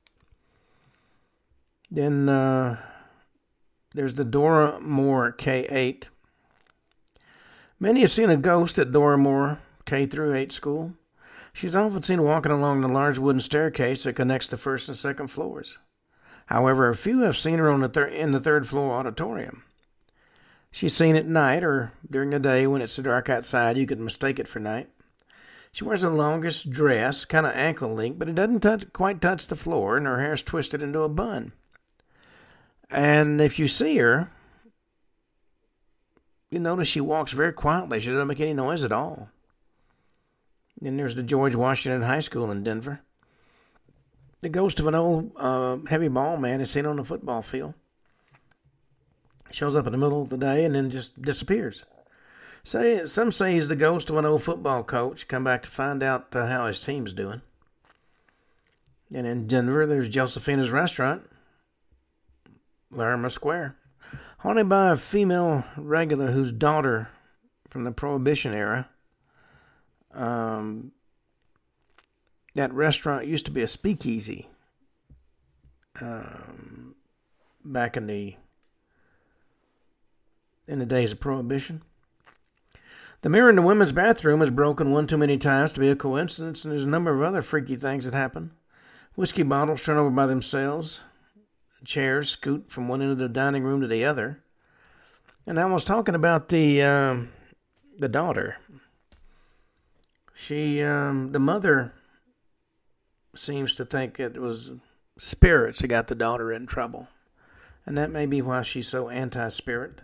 Then uh, there's the Dora Moore K eight. Many have seen a ghost at Dora Moore K through eight school. She's often seen walking along the large wooden staircase that connects the first and second floors. However, a few have seen her on the thir- in the third floor auditorium. She's seen at night or during the day when it's so dark outside you could mistake it for night. She wears the longest dress, kind of ankle length, but it doesn't touch, quite touch the floor, and her hair's twisted into a bun. And if you see her, you notice she walks very quietly. She doesn't make any noise at all. Then there's the George Washington High School in Denver. The ghost of an old uh, heavy ball man is seen on the football field. Shows up in the middle of the day and then just disappears. Say, some say he's the ghost of an old football coach, come back to find out uh, how his team's doing. And in Denver, there's Josephina's Restaurant, Larimer Square, haunted by a female regular whose daughter from the Prohibition era. Um, that restaurant used to be a speakeasy um, back in the in the days of Prohibition. The mirror in the women's bathroom is broken one too many times to be a coincidence, and there's a number of other freaky things that happen. Whiskey bottles turn over by themselves. Chairs scoot from one end of the dining room to the other. And I was talking about the um, the daughter. She, um, the mother seems to think it was spirits that got the daughter in trouble. And that may be why she's so anti-spirit.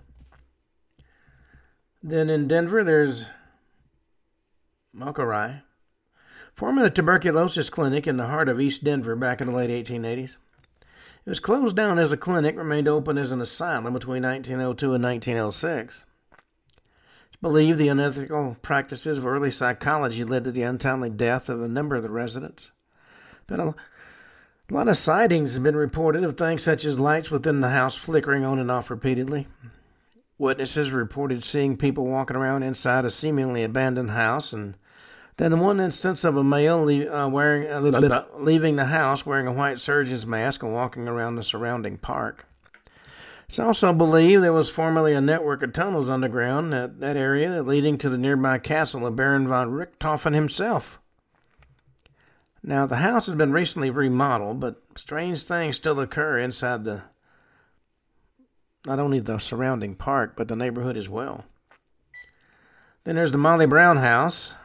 Then in Denver, there's Mokarai, formerly the tuberculosis clinic in the heart of East Denver back in the late eighteen eighties. It was closed down as a clinic, remained open as an asylum between nineteen oh two and nineteen oh six. It's believed the unethical practices of early psychology led to the untimely death of a number of the residents. But a, a lot of sightings have been reported of things such as lights within the house flickering on and off repeatedly. Witnesses reported seeing people walking around inside a seemingly abandoned house, and then one instance of a male le- uh, wearing uh, leaving the house wearing a white surgeon's mask and walking around the surrounding park. It's also believed there was formerly a network of tunnels underground at that area leading to the nearby castle of Baron von Richthofen himself. Now, the house has been recently remodeled, but strange things still occur inside the not only the surrounding park, but the neighborhood as well. Then there's the Molly Brown house.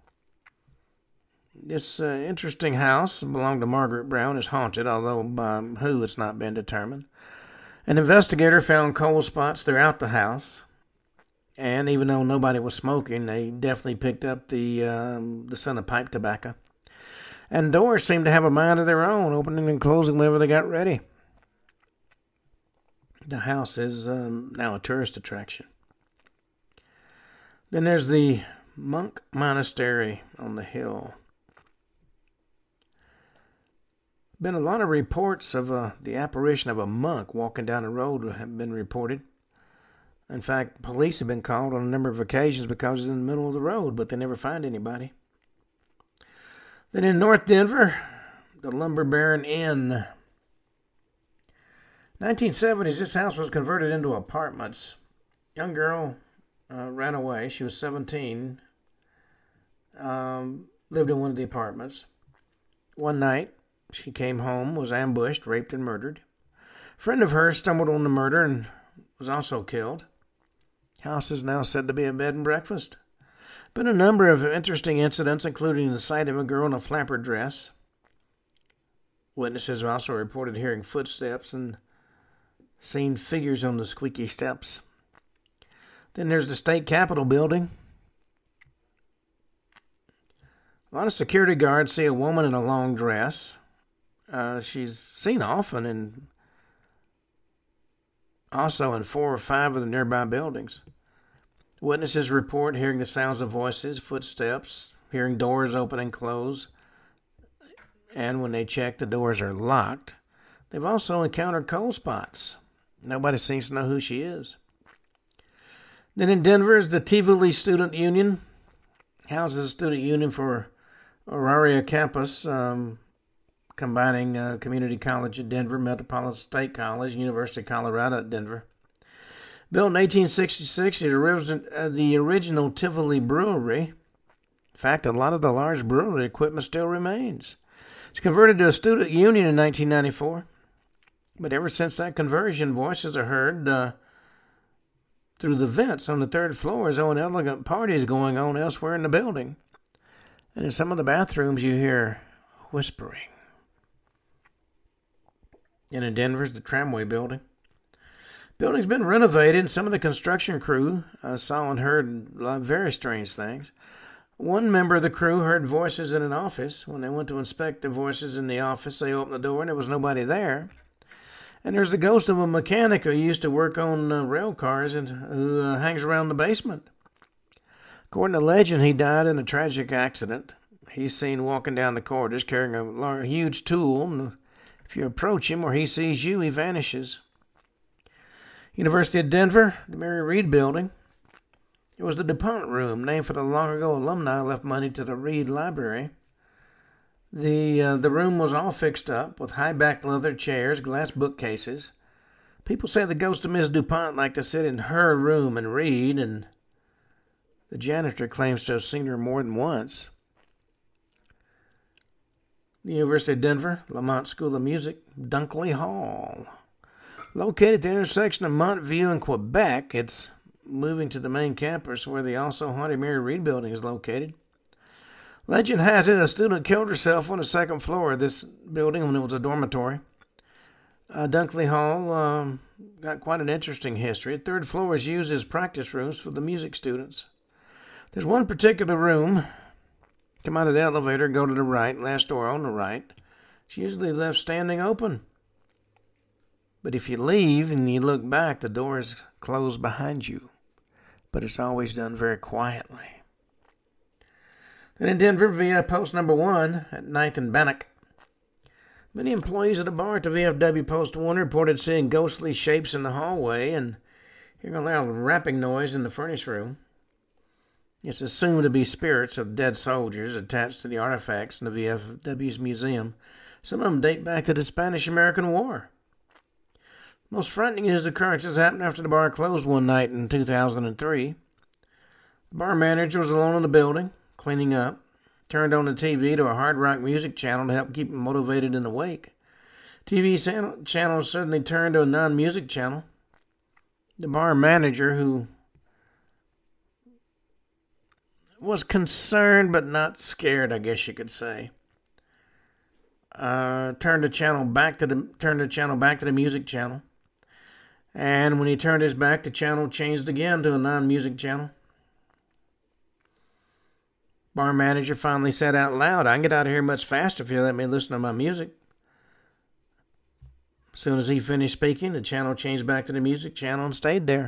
This uh, interesting house belonged to Margaret Brown, is haunted, although by who it's not been determined. An investigator found coal spots throughout the house, and even though nobody was smoking, they definitely picked up the um, the scent of pipe tobacco. And doors seemed to have a mind of their own, opening and closing whenever they got ready. The house is um, now a tourist attraction. Then there's the Monk Monastery on the hill. Been a lot of reports of uh, the apparition of a monk walking down the road have been reported. In fact, police have been called on a number of occasions because it's in the middle of the road, but they never find anybody. Then in North Denver, the Lumber Baron Inn. nineteen seventies, this house was converted into apartments. Young girl uh, ran away. She was seventeen. Um, lived in one of the apartments. One night, she came home, was ambushed, raped, and murdered. A friend of hers stumbled on the murder and was also killed. House is now said to be a bed and breakfast. Been a number of interesting incidents, including the sight of a girl in a flapper dress. Witnesses also reported hearing footsteps and seen figures on the squeaky steps. Then there's the state capitol building. A lot of security guards see a woman in a long dress. Uh, she's seen often and also in four or five of the nearby buildings. Witnesses report hearing the sounds of voices, footsteps, hearing doors open and close, and when they check, the doors are locked. They've also encountered cold spots. Nobody seems to know who she is. Then in Denver is the Tivoli Student Union. Houses a student union for Auraria campus, um, combining uh, Community College at Denver, Metropolitan State College, University of Colorado at Denver. Built in eighteen sixty-six, the original, uh, the original Tivoli Brewery. In fact, a lot of the large brewery equipment still remains. It's converted to a student union in nineteen ninety-four. But ever since that conversion, voices are heard uh, through the vents on the third floor as though an elegant party is going on elsewhere in the building. And in some of the bathrooms, you hear whispering. And in Denver's the Tramway Building. Building's been renovated, and some of the construction crew uh, saw and heard a lot of very strange things. One member of the crew heard voices in an office. When they went to inspect the voices in the office, they opened the door and there was nobody there. And there's the ghost of a mechanic who used to work on uh, rail cars and who uh, hangs around the basement. According to legend, he died in a tragic accident. He's seen walking down the corridors carrying a large, huge tool, and if you approach him or he sees you, he vanishes. University of Denver, the Mary Reed Building. It was the DuPont Room, named for the long-ago alumni who left money to the Reed Library. The uh, the room was all fixed up with high-backed leather chairs, glass bookcases. People say the ghost of Miss DuPont liked to sit in her room and read, and the janitor claims to have seen her more than once. The University of Denver, Lamont School of Music, Dunkley Hall. Located at the intersection of Montview and Quebec, it's moving to the main campus where the also haunted Mary Reed Building is located. Legend has it a student killed herself on the second floor of this building when it was a dormitory. Uh, Dunkley Hall um, got quite an interesting history. The third floor is used as practice rooms for the music students. There's one particular room. Come out of the elevator, go to the right, last door on the right. It's usually left standing open. But if you leave and you look back, the door is closed behind you. But it's always done very quietly. Then in Denver, via post number one at ninth and Bannock. Many employees at a bar at the V F W Post one reported seeing ghostly shapes in the hallway and hearing a loud rapping noise in the furnace room. It's assumed to be spirits of dead soldiers attached to the artifacts in the V F W's museum. Some of them date back to the Spanish-American War. Most frightening news occurrences happened after the bar closed one night in two thousand three. The bar manager was alone in the building, cleaning up, turned on the T V to a hard rock music channel to help keep him motivated and awake. T V channel, channel suddenly turned to a non-music channel. The bar manager, who was concerned but not scared, I guess you could say, uh, turned the channel back to the turned the channel back to the music channel. And when he turned his back, the channel changed again to a non-music channel. Bar manager finally said out loud, "I can get out of here much faster if you let me listen to my music." As soon as he finished speaking, the channel changed back to the music channel and stayed there.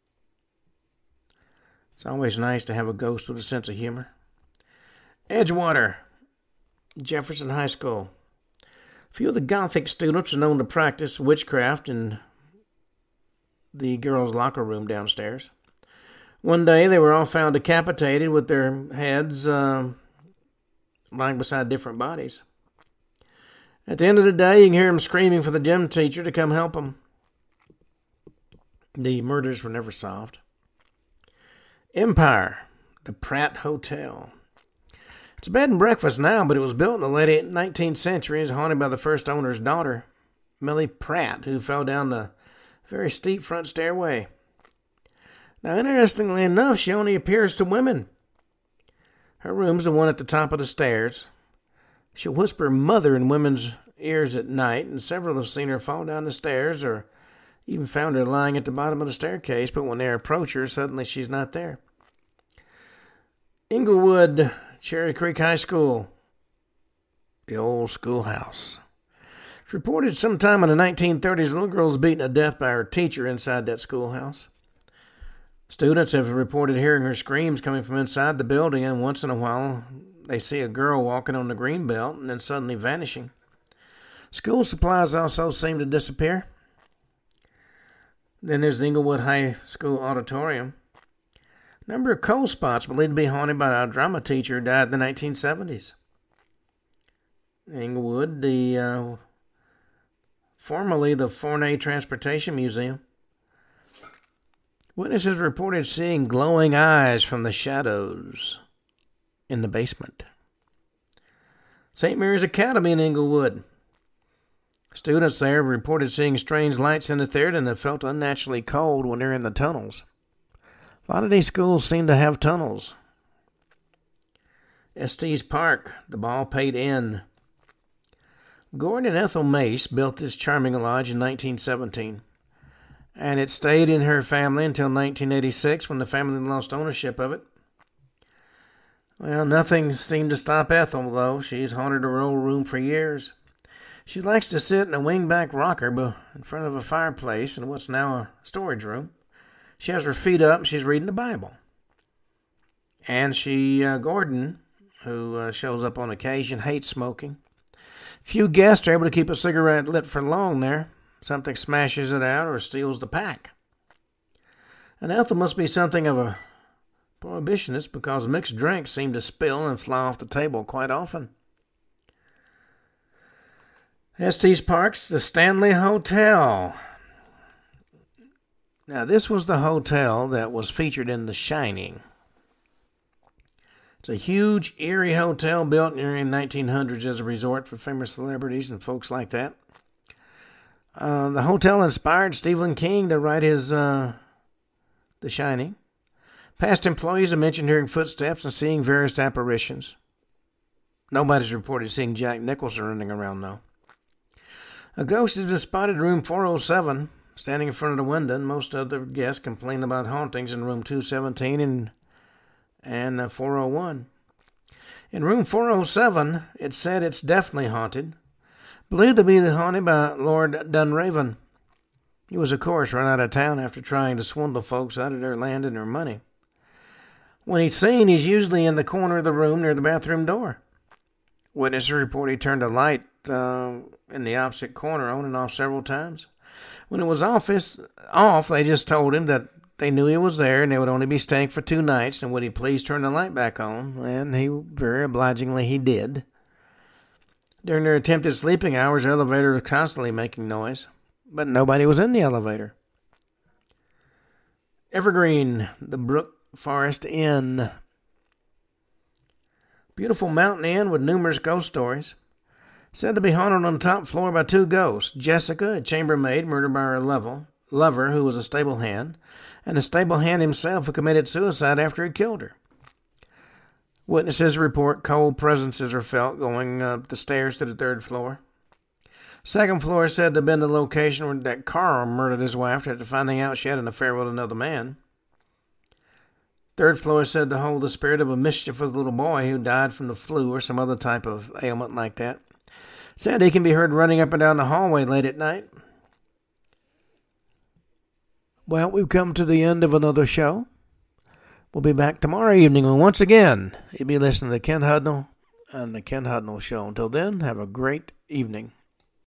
It's always nice to have a ghost with a sense of humor. Edgewater, Jefferson High School. A few of the Gothic students are known to practice witchcraft in the girls' locker room downstairs. One day, they were all found decapitated with their heads uh, lying beside different bodies. At the end of the day, you can hear them screaming for the gym teacher to come help them. The murders were never solved. Empire, the Pratt Hotel. It's a bed and breakfast now, but it was built in the late nineteenth century and is haunted by the first owner's daughter, Millie Pratt, who fell down the very steep front stairway. Now, interestingly enough, she only appears to women. Her room's the one at the top of the stairs. She'll whisper "mother" in women's ears at night, and several have seen her fall down the stairs or even found her lying at the bottom of the staircase, but when they approach her, suddenly she's not there. Inglewood, Cherry Creek High School. The old schoolhouse. It's reported sometime in the nineteen thirties a little girl was beaten to death by her teacher inside that schoolhouse. Students have reported hearing her screams coming from inside the building, and once in a while they see a girl walking on the green belt and then suddenly vanishing. School supplies also seem to disappear. Then there's the Englewood High School auditorium. A number of cold spots believed to be haunted by a drama teacher who died in the nineteen seventies. Englewood, the uh, formerly the Forney Transportation Museum. Witnesses reported seeing glowing eyes from the shadows in the basement. Saint Mary's Academy in Englewood. Students there reported seeing strange lights in the theater and have felt unnaturally cold when they're in the tunnels. A lot of these schools seem to have tunnels. Estes Park, the Baldpate Inn. Gordon and Ethel Mace built this charming lodge in nineteen seventeen, and it stayed in her family until nineteen eighty-six when the family lost ownership of it. Well, nothing seemed to stop Ethel, though. She's haunted her old room for years. She likes to sit in a wing-back rocker in front of a fireplace in what's now a storage room. She has her feet up and she's reading the Bible. And she, uh, Gordon, who uh, shows up on occasion, hates smoking. Few guests are able to keep a cigarette lit for long there. Something smashes it out or steals the pack. And Ethel must be something of a prohibitionist because mixed drinks seem to spill and fly off the table quite often. Estes Park's the Stanley Hotel. Now, this was the hotel that was featured in The Shining. It's a huge, eerie hotel built in the nineteen hundreds as a resort for famous celebrities and folks like that. Uh, the hotel inspired Stephen King to write his uh, The Shining. Past employees have mentioned hearing footsteps and seeing various apparitions. Nobody's reported seeing Jack Nicholson running around, though. A ghost has been spotted in room four oh seven, standing in front of the window, and most other guests complain about hauntings in room two seventeen and and uh, four oh one. In room four oh seven, it's said it's definitely haunted, believed to be haunted by Lord Dunraven. He was, of course, run out of town after trying to swindle folks out of their land and their money. When he's seen, he's usually in the corner of the room near the bathroom door. Witnesses report he turned a light uh, in the opposite corner on and off several times. When it was off, off, they just told him that they knew he was there and they would only be staying for two nights, and would he please turn the light back on? And he, very obligingly, he did. During their attempted sleeping hours, the elevator was constantly making noise, but nobody was in the elevator. Evergreen, the Brook Forest Inn. Beautiful mountain inn with numerous ghost stories. Said to be haunted on the top floor by two ghosts, Jessica, a chambermaid murdered by her lover, lover who was a stable hand, and the stable hand himself who committed suicide after he killed her. Witnesses report cold presences are felt going up the stairs to the third floor. Second floor is said to have been the location where that Carl murdered his wife after finding out she had an affair with another man. Third floor is said to hold the spirit of a mischievous little boy who died from the flu or some other type of ailment like that. Said he can be heard running up and down the hallway late at night. Well, we've come to the end of another show. We'll be back tomorrow evening, and once again, you'll be listening to Ken Hudnall and the Ken Hudnall Show. Until then, have a great evening.